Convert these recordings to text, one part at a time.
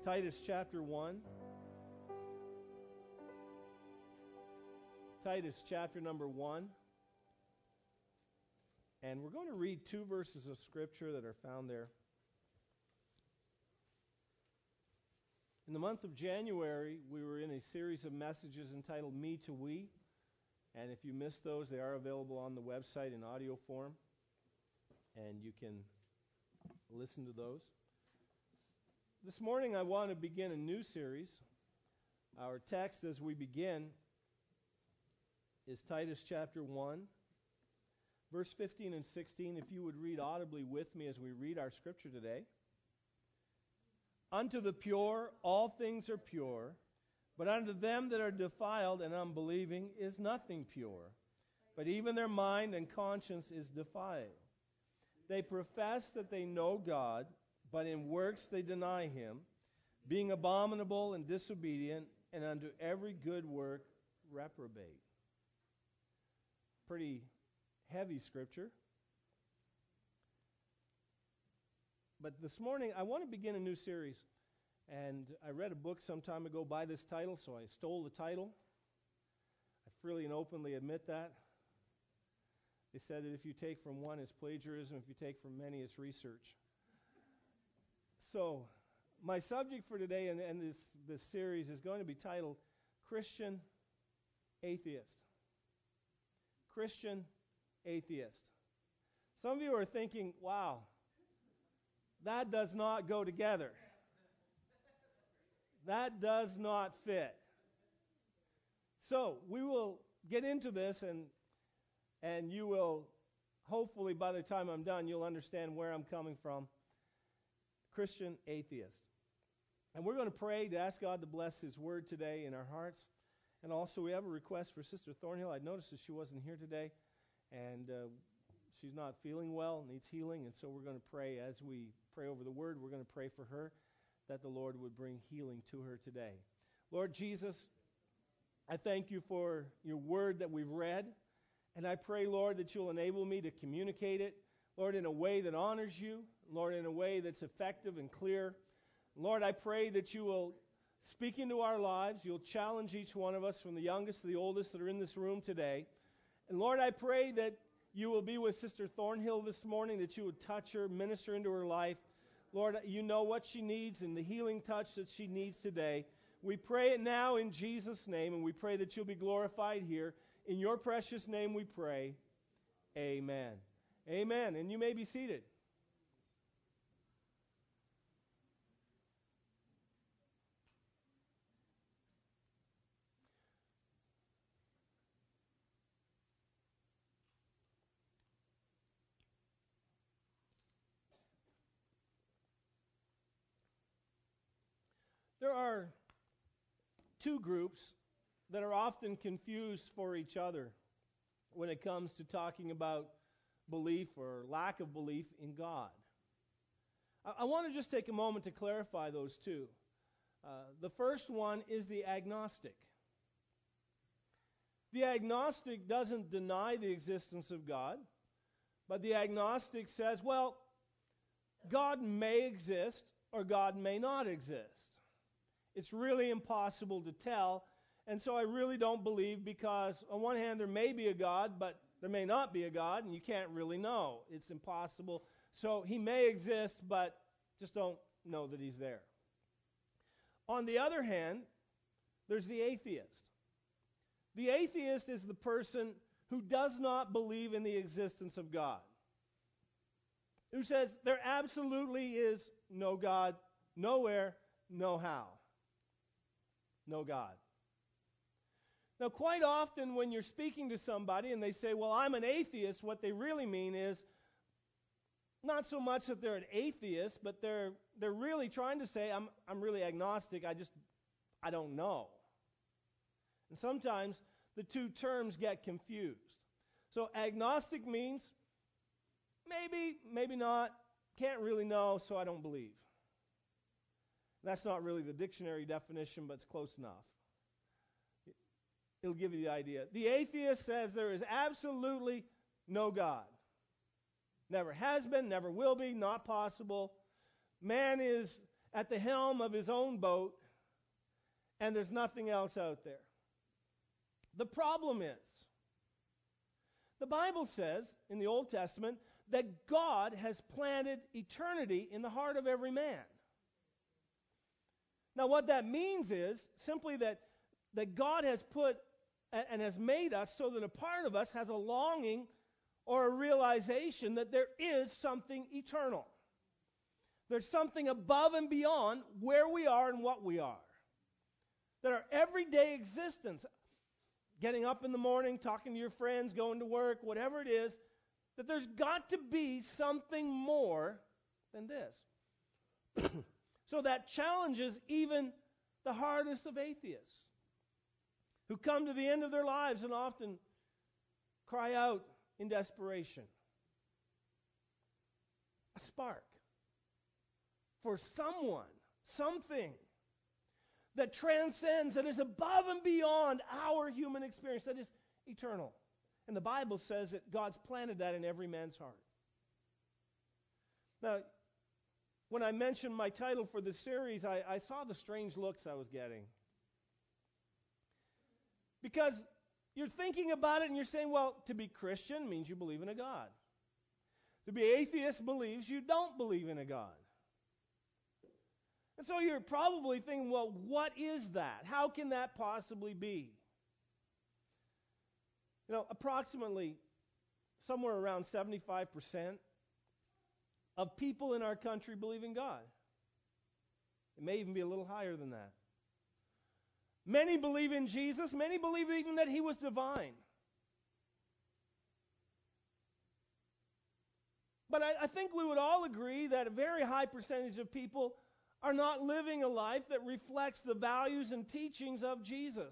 Titus chapter 1. Titus chapter number 1. And we're going to read two verses of Scripture that are found there. In the month of January, we were in a series of messages entitled Me to We. And if you missed those, they are available on the website in audio form. And you can listen to those. This morning I want to begin a new series. Our text as we begin is Titus chapter 1, verse 15 and 16. If you would read audibly with me as we read our scripture today. Unto the pure all things are pure, but unto them that are defiled and unbelieving is nothing pure, but even their mind and conscience is defiled. They profess that they know God, but in works they deny Him, being abominable and disobedient, and unto every good work reprobate. Pretty heavy scripture. But this morning I want to begin a new series. And I read a book some time ago by this title, so I stole the title. I freely and openly admit that. They said that if you take from one, it's plagiarism. If you take from many, it's research. So, my subject for today and this series is going to be titled Christian Atheist. Christian Atheist. Some of you are thinking, wow, that does not go together. That does not fit. So, we will get into this and you will, hopefully by the time I'm done, you'll understand where I'm coming from. Christian Atheist. And we're going to pray to ask God to bless His Word today in our hearts. And also we have a request for Sister Thornhill. I noticed that she wasn't here today. And she's not feeling well, needs healing. And so we're going to pray as we pray over the Word. We're going to pray for her that the Lord would bring healing to her today. Lord Jesus, I thank You for Your Word that we've read. And I pray, Lord, that You'll enable me to communicate it, Lord, in a way that honors You, Lord, in a way that's effective and clear. Lord, I pray that You will speak into our lives. You'll challenge each one of us from the youngest to the oldest that are in this room today. And Lord, I pray that You will be with Sister Thornhill this morning, that You would touch her, minister into her life. Lord, You know what she needs and the healing touch that she needs today. We pray it now in Jesus' name, and we pray that You'll be glorified here. In Your precious name we pray. Amen. Amen. And you may be seated. There are two groups that are often confused for each other when it comes to talking about belief or lack of belief in God. I want to just take a moment to clarify those two. The first one is the agnostic. The agnostic doesn't deny the existence of God, but the agnostic says, well, God may exist or God may not exist. It's really impossible to tell, and so I really don't believe because on one hand there may be a God, but there may not be a God, and you can't really know. It's impossible. So He may exist, but just don't know that He's there. On the other hand, there's the atheist. The atheist is the person who does not believe in the existence of God. Who says there absolutely is no God, nowhere, no how. No God. Now, quite often when you're speaking to somebody and they say, well, I'm an atheist, what they really mean is not so much that they're an atheist, but they're really trying to say, I'm really agnostic, I don't know. And sometimes the two terms get confused. So agnostic means maybe, maybe not, can't really know, so I don't believe. That's not really the dictionary definition, but it's close enough. It'll give you the idea. The atheist says there is absolutely no God. Never has been, never will be, not possible. Man is at the helm of his own boat, and there's nothing else out there. The problem is, the Bible says in the Old Testament that God has planted eternity in the heart of every man. Now what that means is simply that God has put and has made us so that a part of us has a longing or a realization that there is something eternal. There's something above and beyond where we are and what we are. That our everyday existence, getting up in the morning, talking to your friends, going to work, whatever it is, that there's got to be something more than this. So that challenges even the hardest of atheists, who come to the end of their lives and often cry out in desperation. A spark for someone, something that transcends, that is above and beyond our human experience, that is eternal. And the Bible says that God's planted that in every man's heart. Now, when I mentioned my title for this series, I saw the strange looks I was getting. Because you're thinking about it and you're saying, well, to be Christian means you believe in a God. To be atheist believes you don't believe in a God. And so you're probably thinking, well, what is that? How can that possibly be? You know, approximately somewhere around 75% of people in our country believe in God. It may even be a little higher than that. Many believe in Jesus. Many believe even that he was divine. But I think we would all agree that a very high percentage of people are not living a life that reflects the values and teachings of Jesus.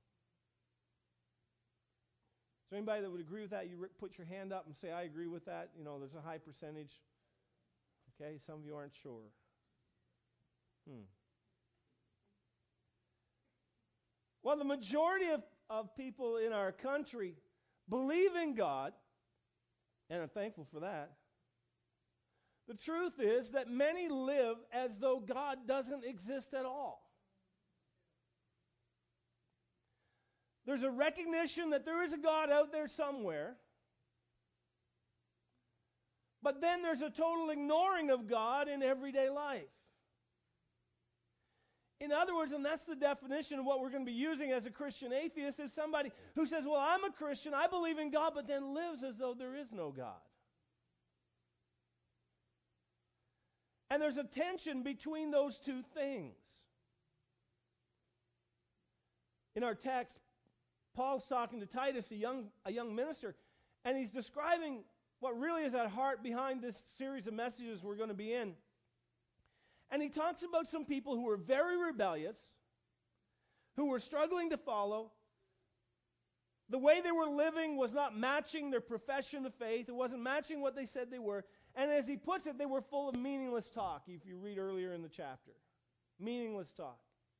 Is there anybody that would agree with that? You put your hand up and say, I agree with that. You know, there's a high percentage. Okay, some of you aren't sure. Well, the majority of people in our country believe in God, and I'm thankful for that. The truth is that many live as though God doesn't exist at all. There's a recognition that there is a God out there somewhere, but then there's a total ignoring of God in everyday life. In other words, and that's the definition of what we're going to be using as a Christian atheist, is somebody who says, well, I'm a Christian, I believe in God, but then lives as though there is no God. And there's a tension between those two things. In our text, Paul's talking to Titus, a young minister, and he's describing what really is at heart behind this series of messages we're going to be in. And he talks about some people who were very rebellious, who were struggling to follow. The way they were living was not matching their profession of faith. It wasn't matching what they said they were. And as he puts it, they were full of meaningless talk, if you read earlier in the chapter. Meaningless talk.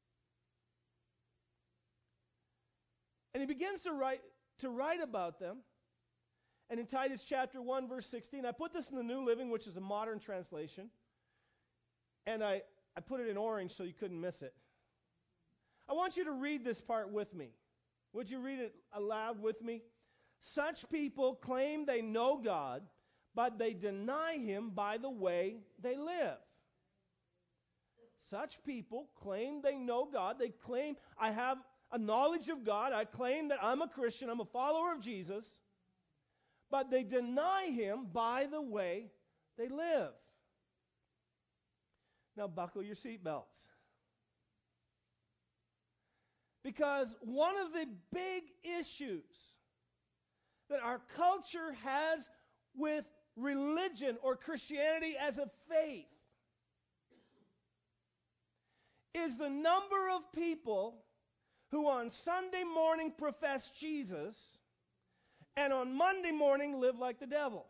And he begins to write about them. And in Titus chapter 1, verse 16, I put this in the New Living, which is a modern translation. And I put it in orange so you couldn't miss it. I want you to read this part with me. Would you read it aloud with me? Such people claim they know God, but they deny him by the way they live. Such people claim they know God. They claim, I have a knowledge of God. I claim that I'm a Christian. I'm a follower of Jesus. But they deny him by the way they live. Now buckle your seatbelts. Because one of the big issues that our culture has with religion or Christianity as a faith is the number of people who on Sunday morning profess Jesus and on Monday morning live like the devil.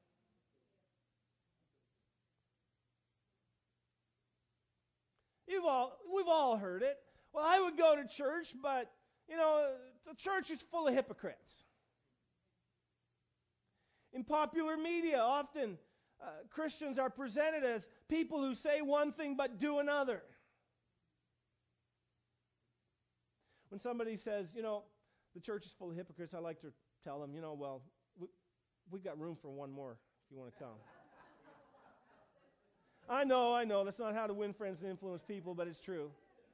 We've all heard it. Well, I would go to church, but, the church is full of hypocrites. In popular media, often Christians are presented as people who say one thing but do another. When somebody says, the church is full of hypocrites, I like to tell them, we've got room for one more if you want to come. I know, that's not how to win friends and influence people, but it's true.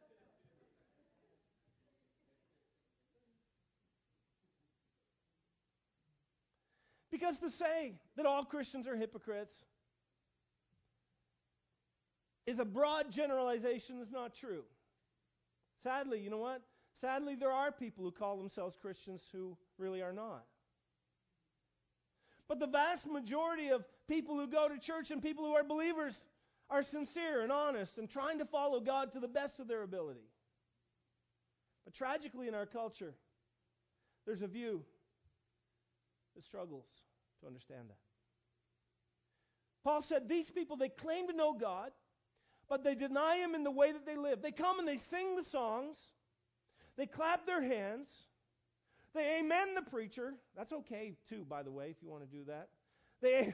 Because to say that all Christians are hypocrites is a broad generalization that's not true. Sadly, you know what? Sadly, there are people who call themselves Christians who really are not. But the vast majority of people who go to church and people who are believers are sincere and honest and trying to follow God to the best of their ability. But tragically in our culture, there's a view that struggles to understand that. Paul said these people, they claim to know God, but they deny Him in the way that they live. They come and they sing the songs. They clap their hands. They amen the preacher. That's okay, too, by the way, if you want to do that. They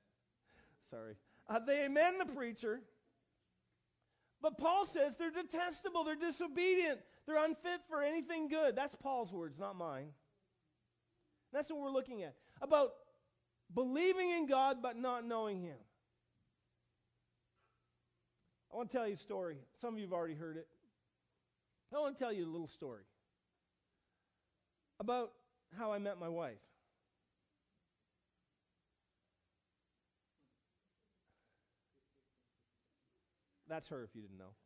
amen the preacher. But Paul says they're detestable. They're disobedient. They're unfit for anything good. That's Paul's words, not mine. That's what we're looking at. About believing in God but not knowing Him. I want to tell you a story. Some of you have already heard it. I want to tell you a little story about how I met my wife. That's her, if you didn't know.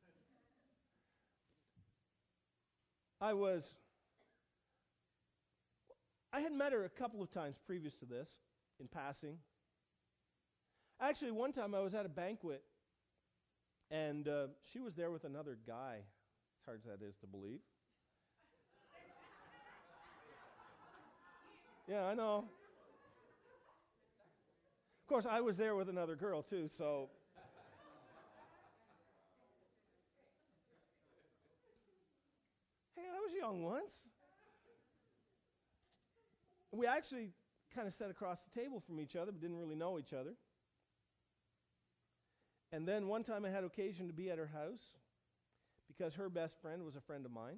I had met her a couple of times previous to this, in passing. Actually, one time I was at a banquet, and she was there with another guy. As hard as that is to believe. Yeah, I know. Of course, I was there with another girl, too, so... Hey, I was young once. We actually kind of sat across the table from each other, but didn't really know each other. And then one time I had occasion to be at her house because her best friend was a friend of mine.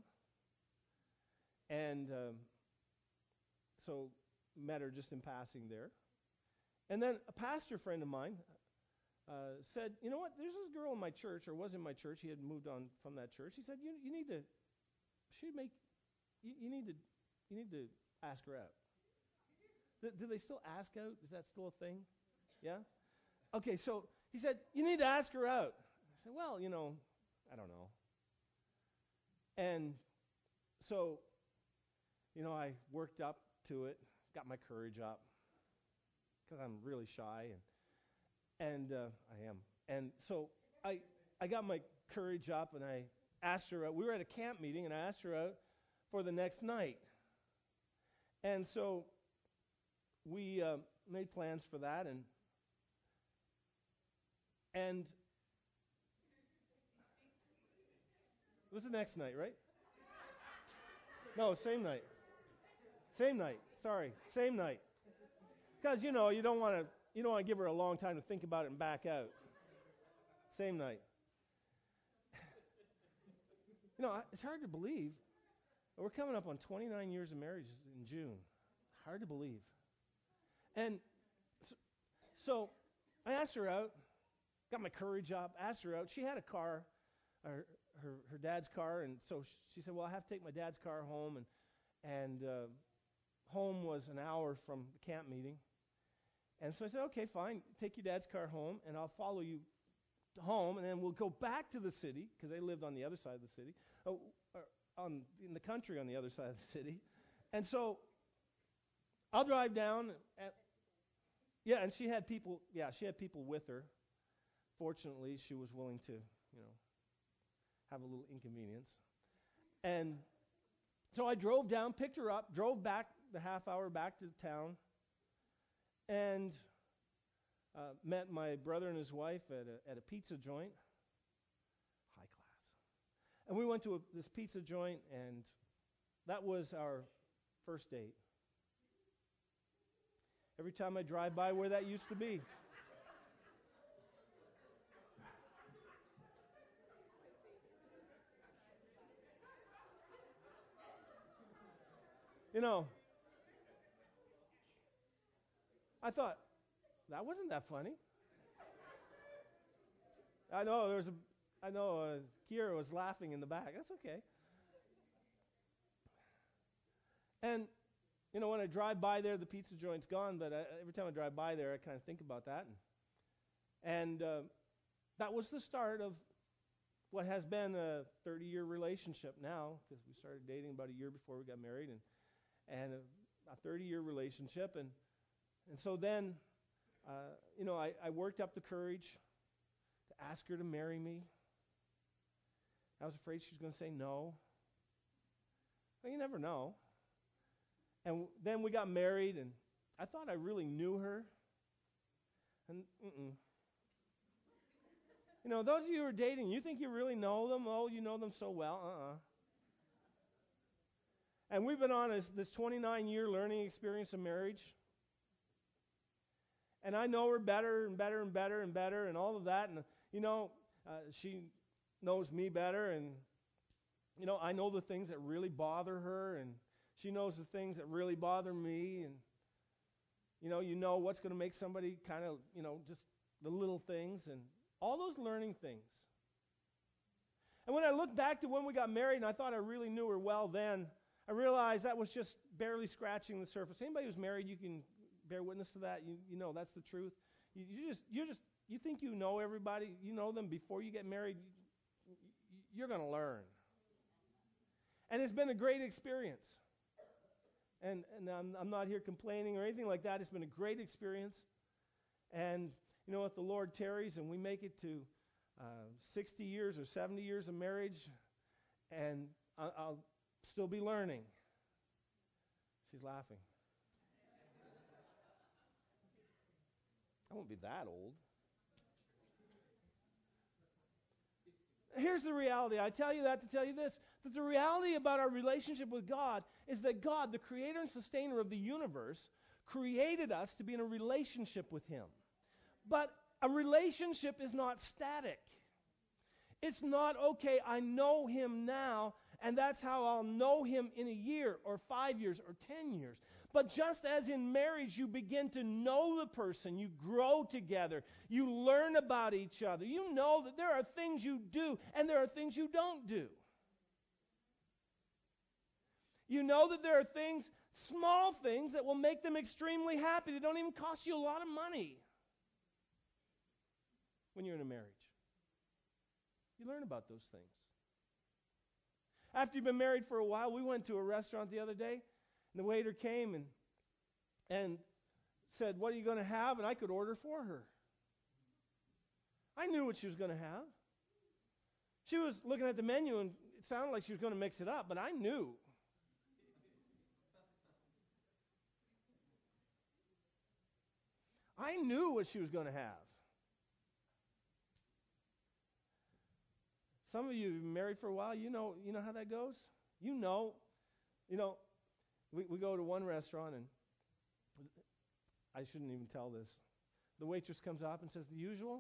And so met her just in passing there. And then a pastor friend of mine said, you know what, there's this girl in my church, or was in my church. He had moved on from that church. He said, you need to ask her out. Do they still ask out? Is that still a thing? Yeah? Okay, so he said, you need to ask her out. I said, well, I don't know. And so, I worked up to it, got my courage up, because I'm really shy, and I am. And so I got my courage up, and I asked her out. We were at a camp meeting, and I asked her out for the next night. And so we made plans for that, and it was the next night, right? No, same night. Same night. Sorry, same night. Because you don't want to give her a long time to think about it and back out. Same night. It's hard to believe. We're coming up on 29 years of marriage in June. Hard to believe. And so I asked her out, got my courage up, asked her out. She had a car, her dad's car, and so she said, well, I have to take my dad's car home, and home was an hour from the camp meeting. And so I said, okay, fine, take your dad's car home, and I'll follow you home, and then we'll go back to the city, because they lived on the other side of the city, in the country on the other side of the city. And so I'll drive down. And she had people with her. Fortunately, she was willing to, have a little inconvenience. And so I drove down, picked her up, drove back the half hour back to town, and met my brother and his wife at a pizza joint. High class. And we went to this pizza joint, and that was our first date. Every time I drive by where that used to be. You know, I thought, that wasn't that funny. I know Kira was laughing in the back. That's okay. And, when I drive by there, the pizza joint's gone, but every time I drive by there, I kind of think about that. And that was the start of what has been a 30-year relationship now, because we started dating about a year before we got married, and a 30-year relationship. And so then, I worked up the courage to ask her to marry me. I was afraid she was going to say no. Well, you never know. And then we got married, and I thought I really knew her. And those of you who are dating, you think you really know them? Oh, you know them so well. And we've been on this 29-year learning experience of marriage. And I know her better and better and better and better and all of that. And, she knows me better. And, I know the things that really bother her. And she knows the things that really bother me. And, you know what's going to make somebody kind of, just the little things and all those learning things. And when I look back to when we got married and I thought I really knew her well then, I realized that was just barely scratching the surface. Anybody who's married, you can bear witness to that. You know that's the truth. You think you know everybody, you know them before you get married. You're going to learn. And it's been a great experience. And I'm not here complaining or anything like that. It's been a great experience. And, if the Lord tarries and we make it to 60 years or 70 years of marriage, and I'll still be learning. She's laughing. I won't be that old. Here's the reality. I tell you that to tell you this, that the reality about our relationship with God is that God, the creator and sustainer of the universe, created us to be in a relationship with Him. But a relationship is not static. It's not, okay, I know Him now, and that's how I'll know Him in a year or 5 years or 10 years. But just as in marriage, you begin to know the person, you grow together, you learn about each other. You know that there are things you do and there are things you don't do. You know that there are things, small things, that will make them extremely happy. They don't even cost you a lot of money when you're in a marriage. You learn about those things. After you've been married for a while, we went to a restaurant the other day, and the waiter came and said, "What are you going to have?" And I could order for her. I knew what she was going to have. She was looking at the menu, and it sounded like she was going to mix it up, but I knew. I knew what she was going to have. Some of you have been married for a while. You know how that goes. We go to one restaurant, and I shouldn't even tell this. The waitress comes up and says, "The usual?"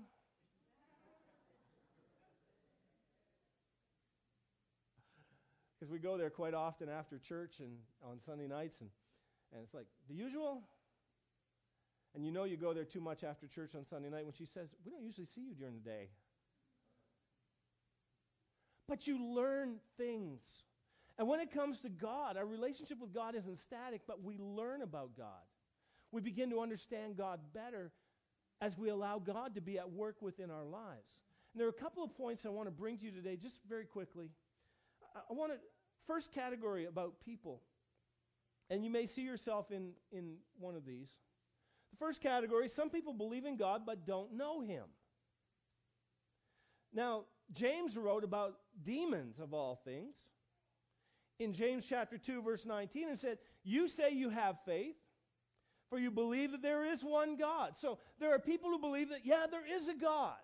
Because we go there quite often after church and on Sunday nights, and it's like, "The usual?" And you go there too much after church on Sunday night when she says, "We don't usually see you during the day." But you learn things. And when it comes to God, our relationship with God isn't static, but we learn about God. We begin to understand God better as we allow God to be at work within our lives. And there are a couple of points I want to bring to you today, just very quickly. First category about people, and you may see yourself in one of these. The first category, some people believe in God but don't know Him. Now, James wrote about demons, of all things, in James chapter 2, verse 19, and said, "You say you have faith, for you believe that there is one God." So there are people who believe that, there is a God.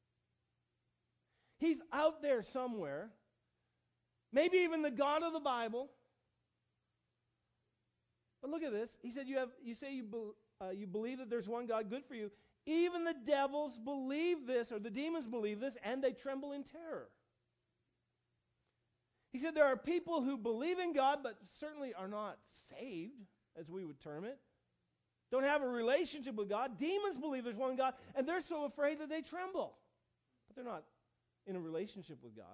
He's out there somewhere. Maybe even the God of the Bible. But look at this. He said, you believe that there's one God, good for you. Even the devils believe this, or the demons believe this, and they tremble in terror. He He said there are people who believe in God but certainly are not saved, as we would term it. Don't have a relationship with God. Demons believe there's one God, and they're so afraid that they tremble. But they're not in a relationship with God.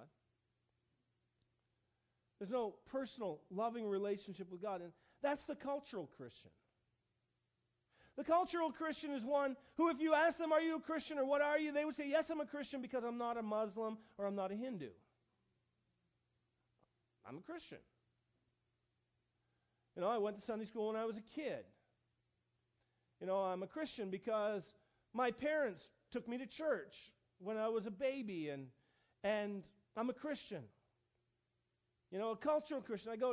There's no personal, loving relationship with God. And that's the cultural Christian. The cultural Christian is one who, if you ask them, are you a Christian or what are you? They would say, yes, I'm a Christian because I'm not a Muslim or I'm not a Hindu. I'm a Christian. I went to Sunday school when I was a kid. I'm a Christian because my parents took me to church when I was a baby, and I'm a Christian. A cultural Christian. I go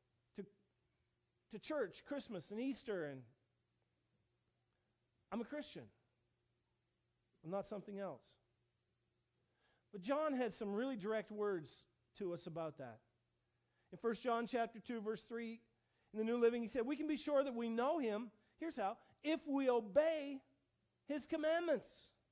to church, Christmas and Easter, and I'm a Christian. I'm not something else. But John had some really direct words to us about that. In 1 John chapter 2, verse 3, in the New Living, he said, we can be sure that we know him, here's how, if we obey his commandments.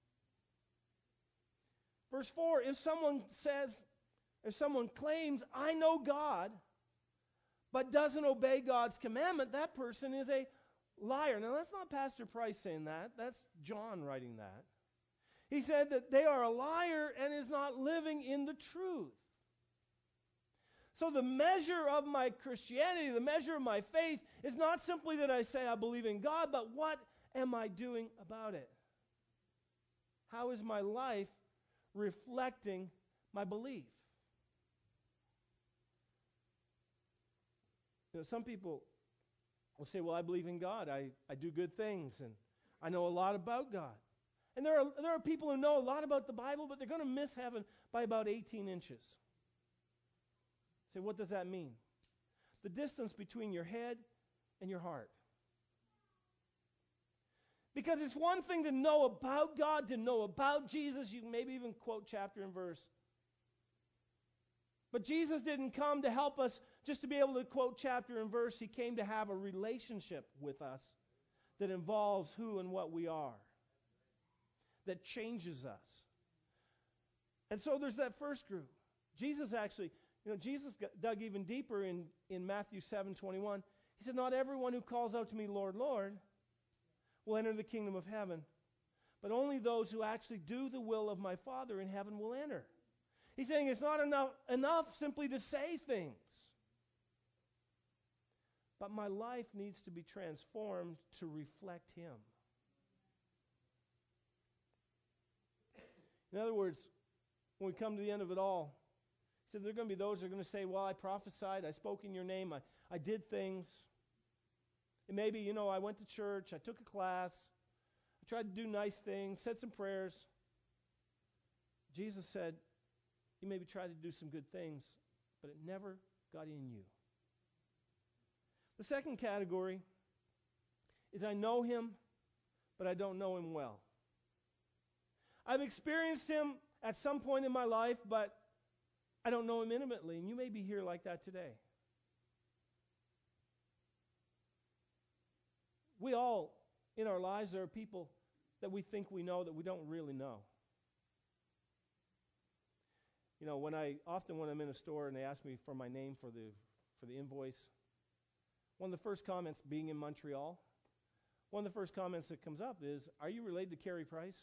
Verse 4, if someone claims, I know God, but doesn't obey God's commandment, that person is a liar. Now, that's not Pastor Price saying that. That's John writing that. He said that they are a liar and is not living in the truth. So the measure of my Christianity, the measure of my faith, is not simply that I say I believe in God, but what am I doing about it? How is my life reflecting my belief? Some people will say, well, I believe in God. I do good things, and I know a lot about God. And there are people who know a lot about the Bible, but they're going to miss heaven by about 18 inches. Say, what does that mean? The distance between your head and your heart. Because it's one thing to know about God, to know about Jesus. You can maybe even quote chapter and verse. But Jesus didn't come to help us just to be able to quote chapter and verse. He came to have a relationship with us that involves who and what we are, that changes us. And so there's that first group. Jesus actually, Jesus dug even deeper in Matthew 7:21. He said, not everyone who calls out to me, Lord, Lord, will enter the kingdom of heaven, but only those who actually do the will of my Father in heaven will enter. He's saying it's not enough simply to say things. But my life needs to be transformed to reflect him. In other words, when we come to the end of it all, he said there are going to be those who are going to say, well, I prophesied, I spoke in your name, I did things. And maybe, I went to church, I took a class, I tried to do nice things, said some prayers. Jesus said, you maybe tried to do some good things, but it never got in you. The second category is I know him, but I don't know him well. I've experienced him at some point in my life, but I don't know him intimately, and you may be here like that today. We all, in our lives, there are people that we think we know that we don't really know. When I'm in a store and they ask me for my name for the invoice, one of the first comments, being in Montreal, one of the first comments that comes up is, are you related to Carey Price?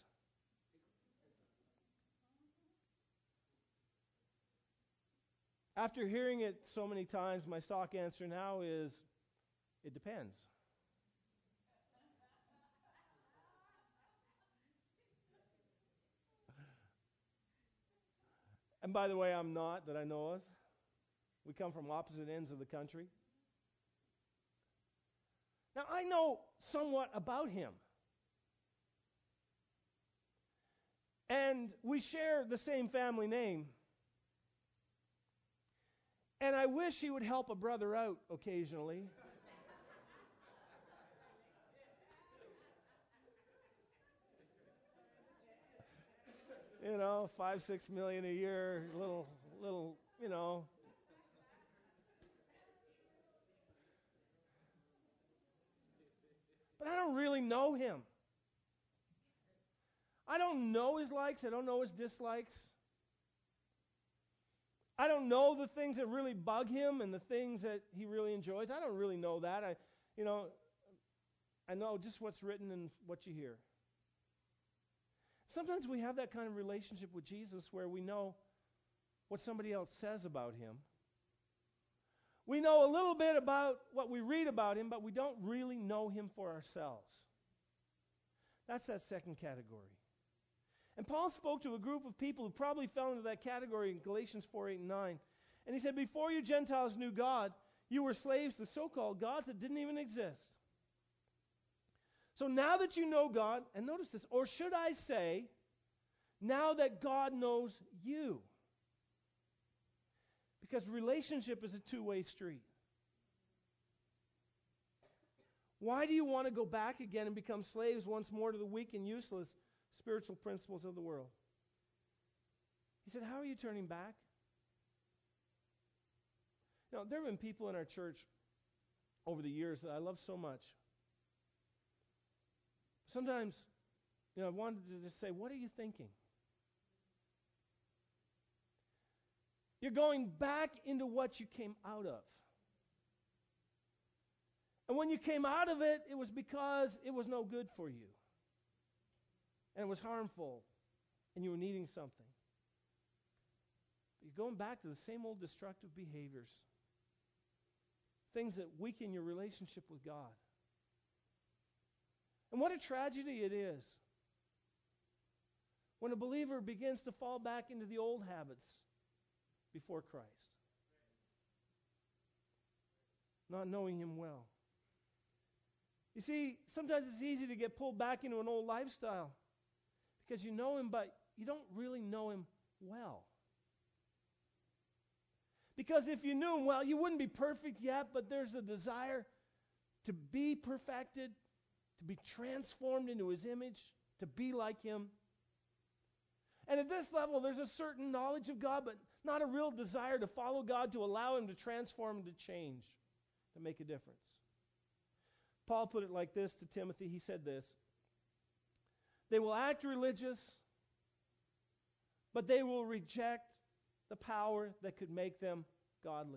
After hearing it so many times, my stock answer now is, it depends. And by the way, I'm not, that I know of. We come from opposite ends of the country. Now, I know somewhat about him. And we share the same family name. And I wish he would help a brother out occasionally. $5-6 million a year, little, But I don't really know him. I don't know his likes. I don't know his dislikes. I don't know the things that really bug him and the things that he really enjoys. I don't really know that. I know just what's written and what you hear. Sometimes we have that kind of relationship with Jesus where we know what somebody else says about him. We know a little bit about what we read about him, but we don't really know him for ourselves. That's that second category. And Paul spoke to a group of people who probably fell into that category in Galatians 4, 8, and 9. And he said, before you Gentiles knew God, you were slaves to so-called gods that didn't even exist. So now that you know God, and notice this, or should I say, now that God knows you. Because relationship is a two-way street. Why do you want to go back again and become slaves once more to the weak and useless spiritual principles of the world? He said, how are you turning back? Now, there have been people in our church over the years that I love so much. Sometimes, I've wanted to just say, what are you thinking? You're going back into what you came out of. And when you came out of it, it was because it was no good for you. And it was harmful. And you were needing something. But you're going back to the same old destructive behaviors. Things that weaken your relationship with God. And what a tragedy it is when a believer begins to fall back into the old habits before Christ. Not knowing him well. You see, sometimes it's easy to get pulled back into an old lifestyle because you know him, but you don't really know him well. Because if you knew him well, you wouldn't be perfect yet, but there's a desire to be perfected, to be transformed into his image, to be like him. And at this level, there's a certain knowledge of God, but not a real desire to follow God, to allow him to transform and to change, to make a difference. Paul put it like this to Timothy. He said this: they will act religious, but they will reject the power that could make them godly.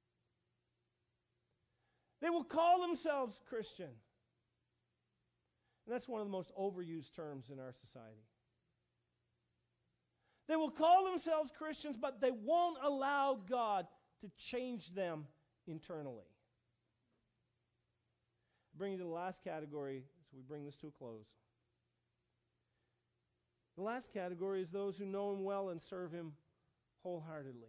They will call themselves Christian. And that's one of the most overused terms in our society. They will call themselves Christians, but they won't allow God to change them internally. I bring you to the last category as we bring this to a close. The last category is those who know him well and serve him wholeheartedly.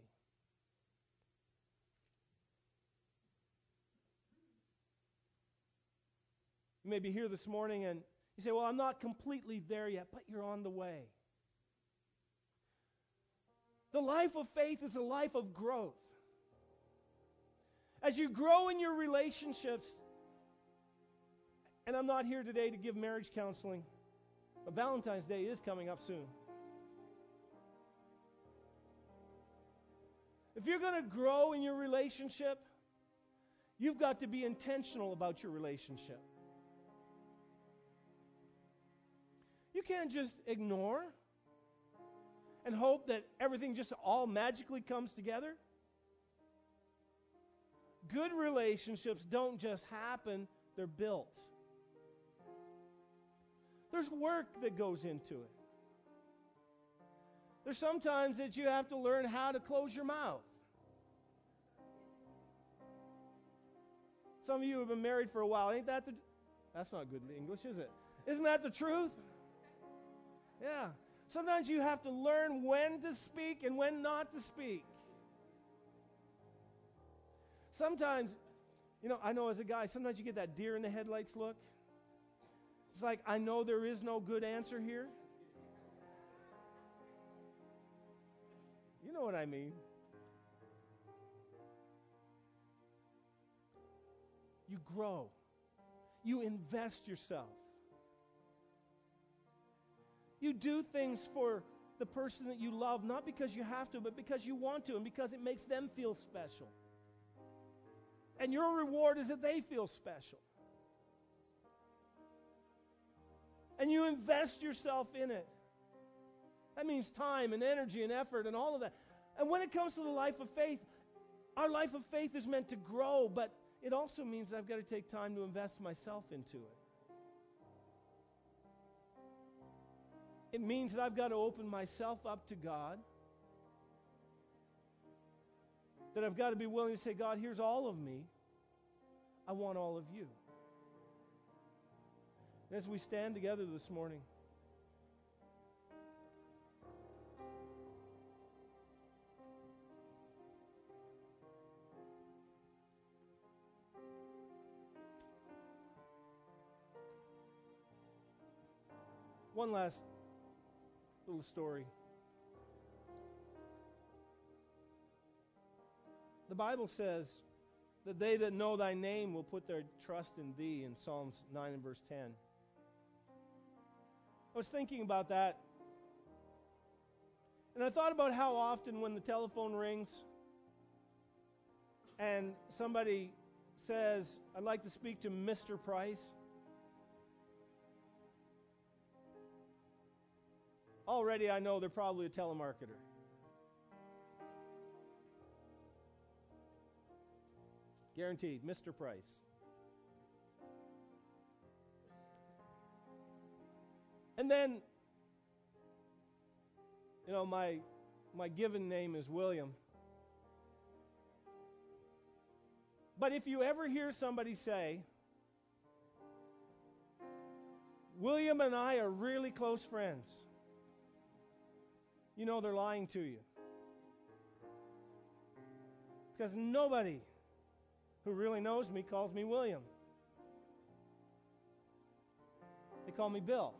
You may be here this morning and you say, well, I'm not completely there yet, but you're on the way. The life of faith is a life of growth. As you grow in your relationships, and I'm not here today to give marriage counseling, but Valentine's Day is coming up soon. If you're going to grow in your relationship, you've got to be intentional about your relationship. You can't just ignore and hope that everything just all magically comes together. Good relationships don't just happen, they're built. There's work that goes into it. There's sometimes that you have to learn how to close your mouth. Some of you have been married for a while. That's not good English, is it? Isn't that the truth? Yeah. Sometimes you have to learn when to speak and when not to speak. Sometimes, I know as a guy, sometimes you get that deer in the headlights look. It's like, I know there is no good answer here. You know what I mean. You grow. You invest yourself. You do things for the person that you love, not because you have to, but because you want to, and because it makes them feel special. And your reward is that they feel special. And you invest yourself in it. That means time and energy and effort and all of that. And when it comes to the life of faith, our life of faith is meant to grow, but it also means that I've got to take time to invest myself into it. It means that I've got to open myself up to God. That I've got to be willing to say, God, here's all of me. I want all of you. And as we stand together this morning, one last little story. The Bible says that they that know thy name will put their trust in thee in Psalms 9 and verse 10. I was thinking about that, and I thought about how often when the telephone rings and somebody says, I'd like to speak to Mr. Price. Already I know they're probably a telemarketer. Guaranteed, Mr. Price. And then, my given name is William. But if you ever hear somebody say, William and I are really close friends, you know they're lying to you. Because nobody who really knows me calls me William. They call me Bill.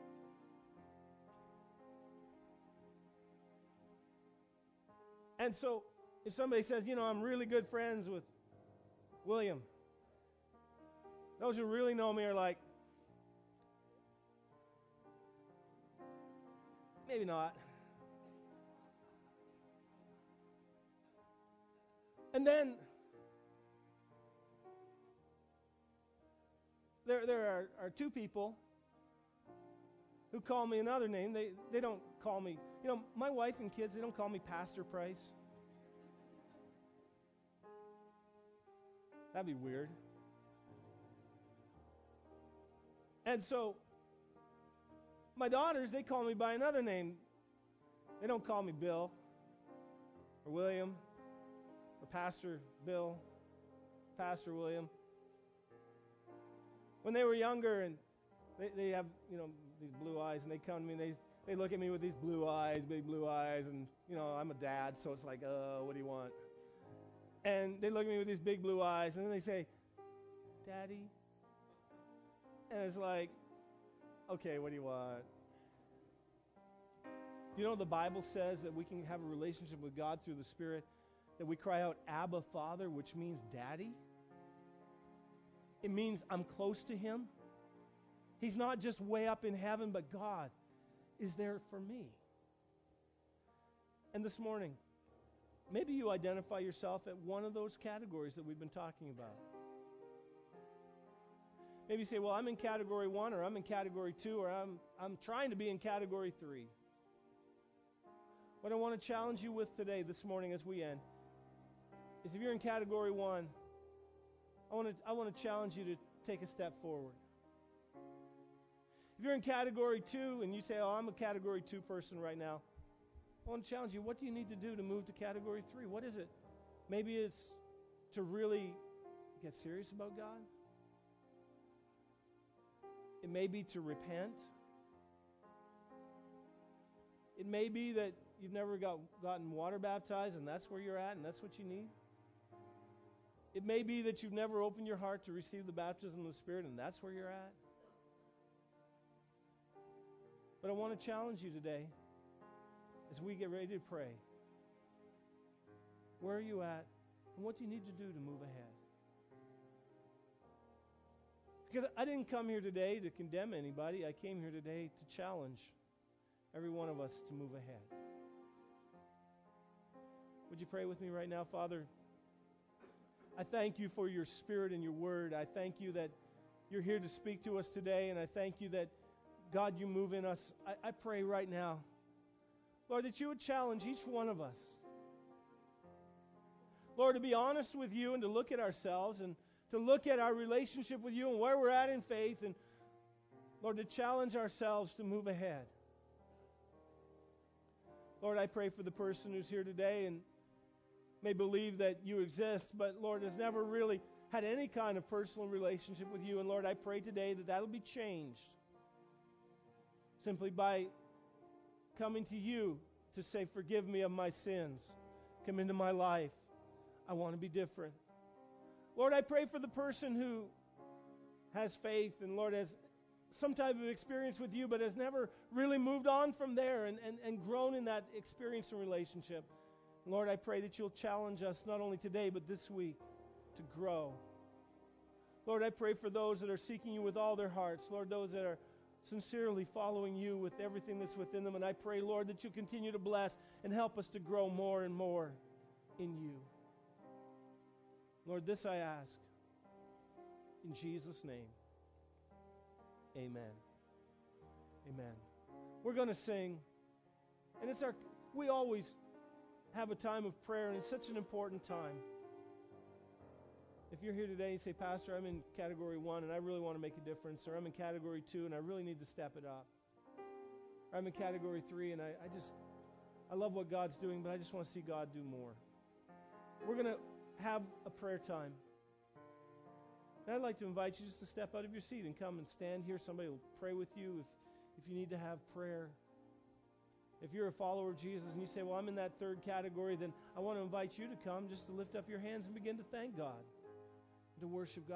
And so, if somebody says, I'm really good friends with William, those who really know me are like, maybe not. And then there are two people who call me another name. They don't call me, my wife and kids, they don't call me Pastor Price. That'd be weird. And so my daughters, they call me by another name. They don't call me Bill or William or Pastor Bill, Pastor William. When they were younger and they have, these blue eyes, and they come to me and they look at me with these blue eyes, big blue eyes, and, I'm a dad, so it's like, what do you want? And they look at me with these big blue eyes, and then they say, Daddy? And it's like, okay, what do you want? Do you know the Bible says that we can have a relationship with God through the Spirit, that we cry out, Abba, Father, which means Daddy? It means I'm close to Him. He's not just way up in heaven, but God is there for me. And this morning, maybe you identify yourself at one of those categories that we've been talking about. Maybe you say, well, I'm in category 1, or I'm in category 2, or I'm trying to be in category 3. What I want to challenge you with today, this morning as we end, is if you're in category 1, I want to challenge you to take a step forward. If you're in category 2 and you say, I'm a category 2 person right now, I want to challenge you, what do you need to do to move to category 3? What is it? Maybe it's to really get serious about God. It may be to repent. It may be that you've never gotten water baptized and that's where you're at and that's what you need. It may be that you've never opened your heart to receive the baptism of the Spirit and that's where you're at. But I want to challenge you today as we get ready to pray. Where are you at? And what do you need to do to move ahead? Because I didn't come here today to condemn anybody. I came here today to challenge every one of us to move ahead. Would you pray with me right now, Father? I thank you for your Spirit and your word. I thank you that you're here to speak to us today, and I thank you that, God, you move in us. I pray right now, Lord, that you would challenge each one of us Lord, to be honest with you and to look at ourselves and to look at our relationship with you and where we're at in faith, and Lord, to challenge ourselves to move ahead. Lord, I pray for the person who's here today and may believe that you exist, but Lord, has never really had any kind of personal relationship with you. And Lord, I pray today that that'll be changed simply by coming to you to say, forgive me of my sins. Come into my life. I want to be different. Lord, I pray for the person who has faith and, Lord, has some type of experience with you but has never really moved on from there and grown in that experience and relationship. Lord, I pray that you'll challenge us not only today but this week to grow. Lord, I pray for those that are seeking you with all their hearts. Lord, those that are sincerely following you with everything that's within them. And I pray, Lord, that you'll continue to bless and help us to grow more and more in you. Lord, this I ask in Jesus' name. Amen. Amen. We're going to sing. And we always have a time of prayer, and it's such an important time. If you're here today and say, Pastor, I'm in category 1 and I really want to make a difference, or I'm in category 2 and I really need to step it up, or I'm in category 3 and I love what God's doing, but I just want to see God do more. We're going to have a prayer time. And I'd like to invite you just to step out of your seat and come and stand here. Somebody will pray with you if you need to have prayer. If you're a follower of Jesus and you say, well, I'm in that third category, then I want to invite you to come just to lift up your hands and begin to thank God, to worship God.